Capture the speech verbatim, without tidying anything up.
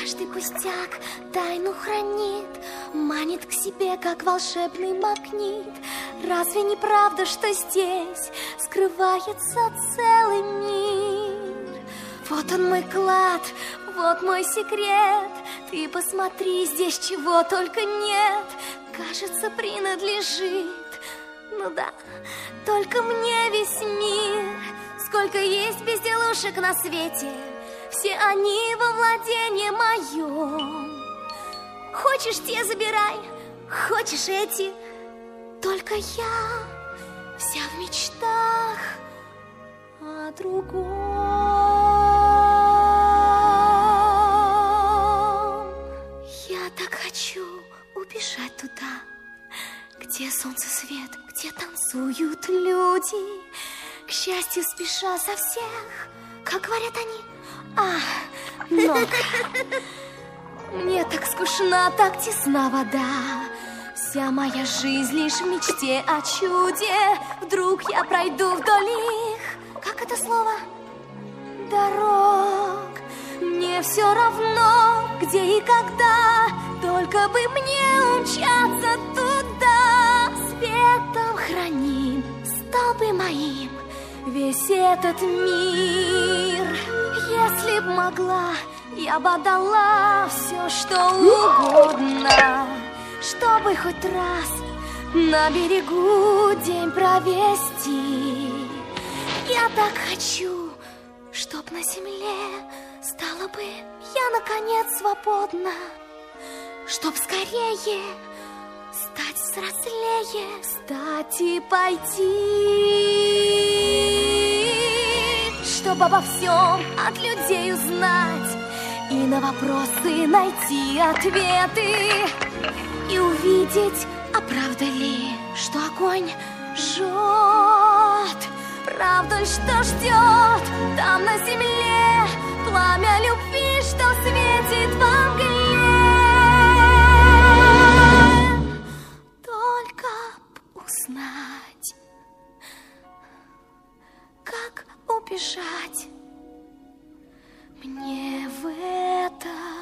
Каждый пустяк тайну хранит, манит к себе, как волшебный магнит. Разве не правда, что здесь скрывается целый мир? Вот он мой клад, вот мой секрет. Ты посмотри, здесь чего только нет. Кажется, принадлежит, ну да, только мне весь мир. Сколько есть безделушек на свете, все они во владении моем. Хочешь, те забирай, хочешь эти. Только я вся в мечтах о другом. Я так хочу убежать туда, где солнце свет, где танцуют люди. К счастью, спеша со всех, как говорят они. Ах, много. Мне так скучна, так тесна вода. Вся моя жизнь лишь в мечте о чуде. Вдруг я пройду вдоль их, как это слово? Дорог. Мне все равно, где и когда, только бы мне умчаться туда. Светом храним столбы моим весь этот мир. Если б могла, я бы отдала все, что угодно, чтобы хоть раз на берегу день провести. Я так хочу, чтоб на земле стала бы я наконец свободна, чтоб скорее стать взрослее, встать и пойти, чтоб обо всем от людей узнать и на вопросы найти ответы, и увидеть, а правда ли, что огонь жжет, правда ли, что ждет там на земле пламя любви, что светит во мгле. Только б узнать, как убежать мне в это